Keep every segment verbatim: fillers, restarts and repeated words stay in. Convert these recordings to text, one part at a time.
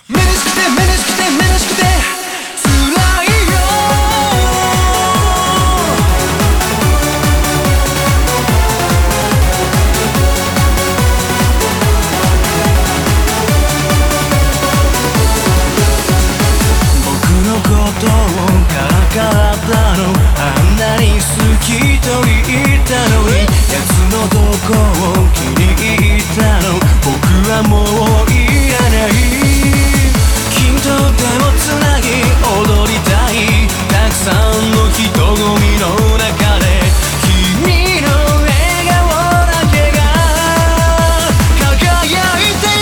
めでしくてめでしくてめでしくて辛いよ。僕のことをからかったの、あんなに好きと言ったのに、奴のどこを気に入ったの、僕はもういらない。君と手をつなぎ踊りたい、たくさんの人混みの中で君の笑顔だけが輝いて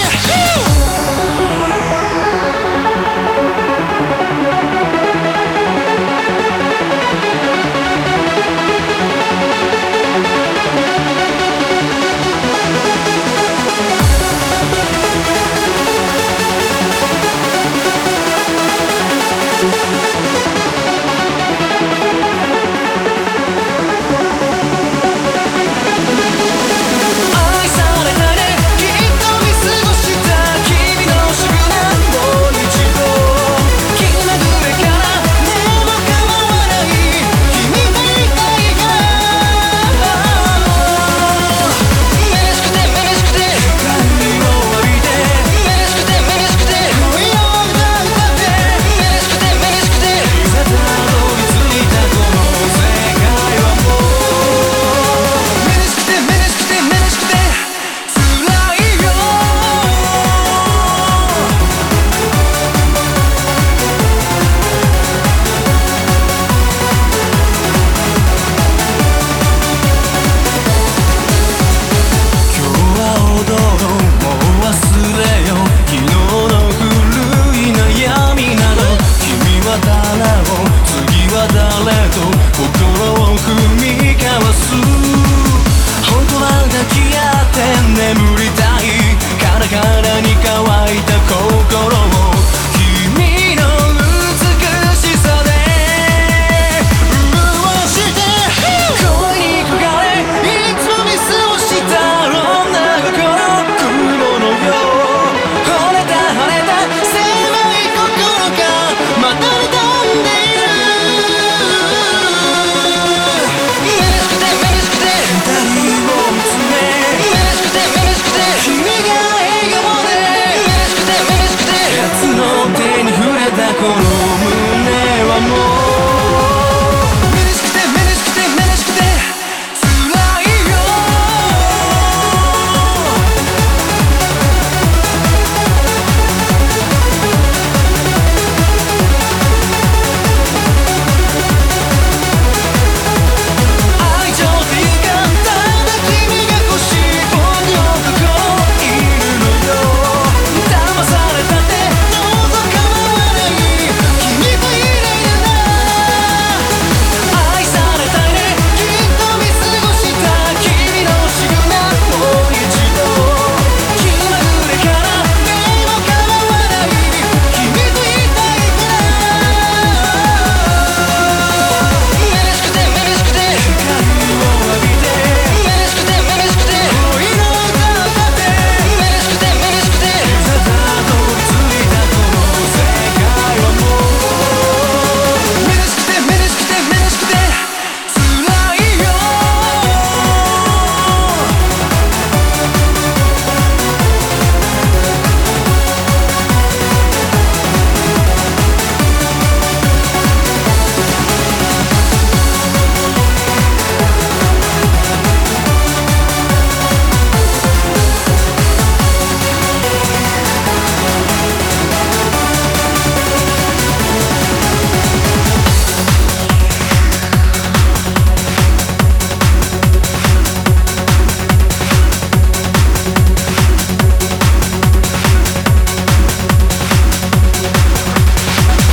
眠りたいカラカラに乾いた声